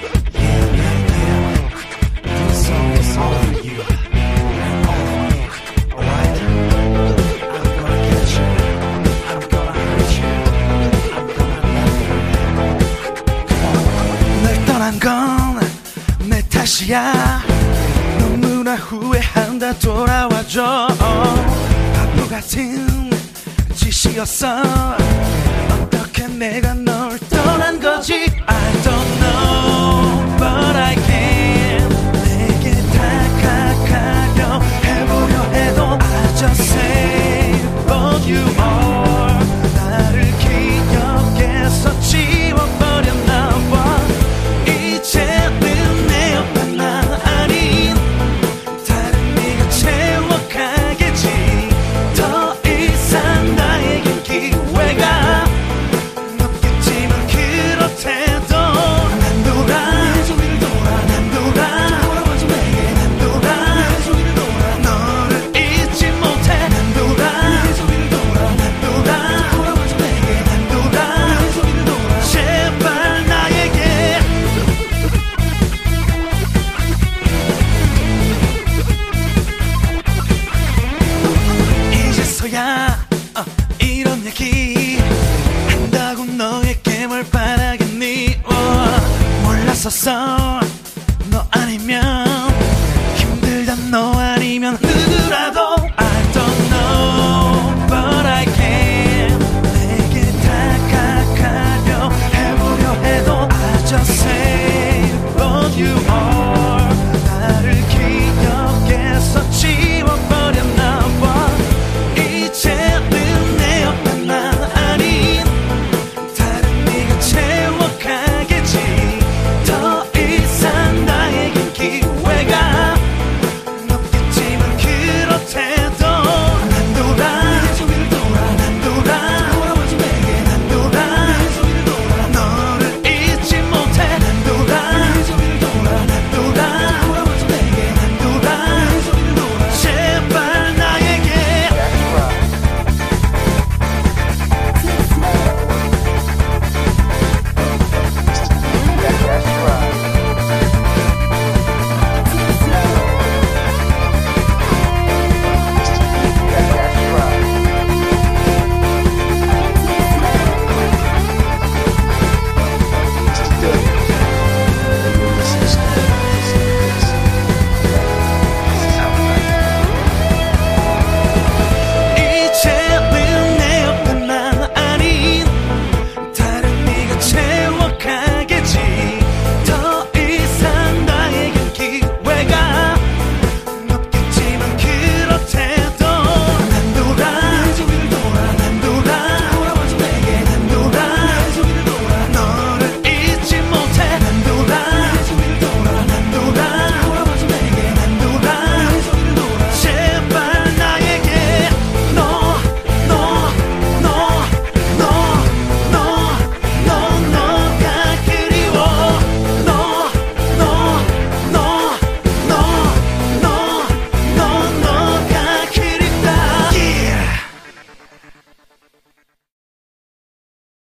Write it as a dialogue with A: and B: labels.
A: 내 탓이야. 너무나 후회한다. 돌아와줘. 바보 같은 짓이었어. 어떻게 내가 널 떠난 거지. I don't know but I can. 내게 다가가려 해보려 해도 I just say but you are. 나를 기억해서 지워버렸나 봐. 이제는 내 옆에 나 아닌 다른 네가 채워가겠지. 더 이상 나에겐 기회가 없겠지만 그렇대도 난 돌아 내 주위를 돌아. 난 돌아 돌아와줘 내게. 난 돌아 내 주위를 돌아. 너를 잊지 못해. 난 돌아 내 주위를 돌아. 난 돌아 돌아와줘 내게. 난 돌아 내 주위를 돌아. 제발 나에게. 이제서야 이런 얘기 한다고 너에게 뭘 바라겠니. 몰랐었어